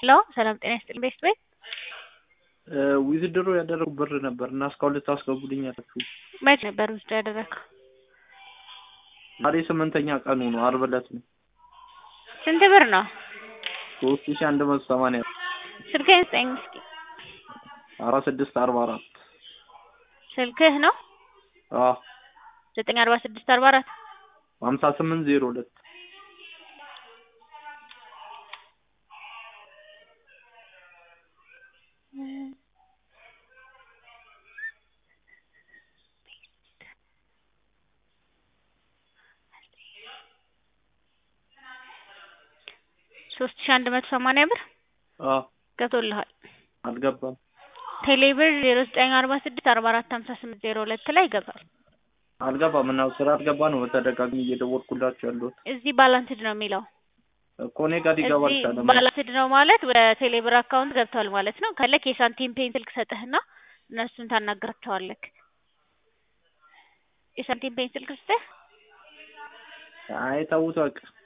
ሄሎ ሰላም ጤና ይስጥልኝ ቤስት ቤት ዊዝድሮ ያደረጉ ብር ነበር እና እስካሁን ልታስገቡልኝ አላችሁ? መች ነበር ውስጥ ያደረግከው? ዛሬ 8ኛ ቀኑ ነው፣ ዓርብ ዕለት ነው። ስንት ብር ነው? 3180 ስልክህን ስጠኝ እስኪ። 4644 ስልክህ ነው? አዎ 94644 5802 3180 ብር ገብቶልሃል። አልገባም። ቴሌብር 0946445802 ላይ ይገባል። አልገባም እና ስራ አልገባ ነው በተደጋጋሚ እየደወልኩላችሁ ያለሁት። እዚህ ባላንስድ ነው የሚለው እኮ እኔ ጋር ሊገባ አልቻለም። ባላንስድ ነው ማለት ወደ ቴሌብር አካውንት ገብቷል ማለት ነው። ካለክ የሳንቲም ፔን ስልክ ሰጥህና እነሱን ታናግራቸዋለህ። የሳንቲም ፔን ስልክ ሰጥህ? አይ ተውት በቃ።